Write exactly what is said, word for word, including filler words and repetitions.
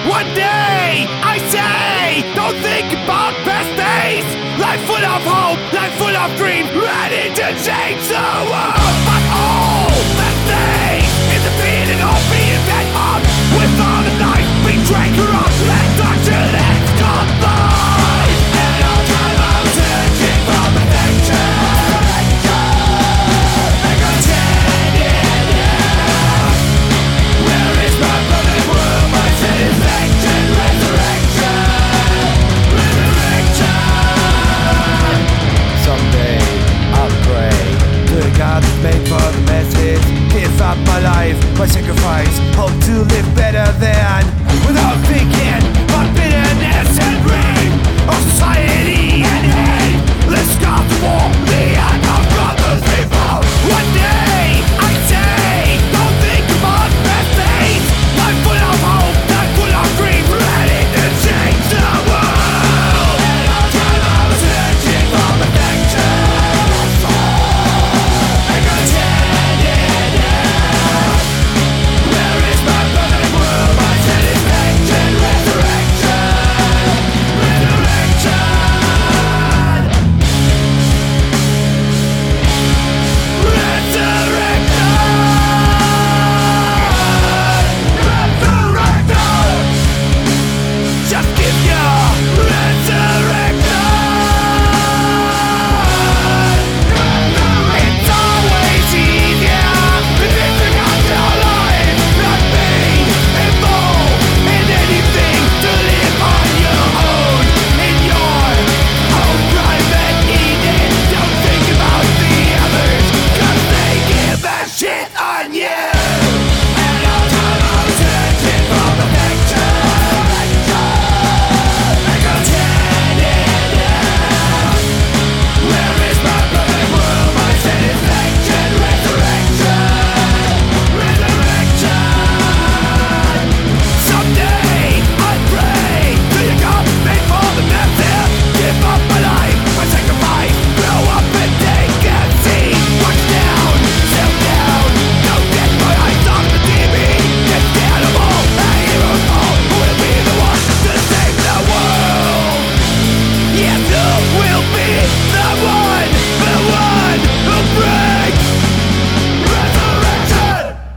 One day, I say, don't think about past days. Life full of hope, life full of dreams, ready to change the world. But all that stays is the feeling of being dead on. Without a life, betrayed, corrupt, and tortured, and compromised. And all time I'm searching for perfection. I continue now. Where is my perfect world, my satisfaction, resurrection, resurrection? Someday I'll pray to the God that's made for the masses. Give up my life, my sacrifice, hope to live better than without thinking.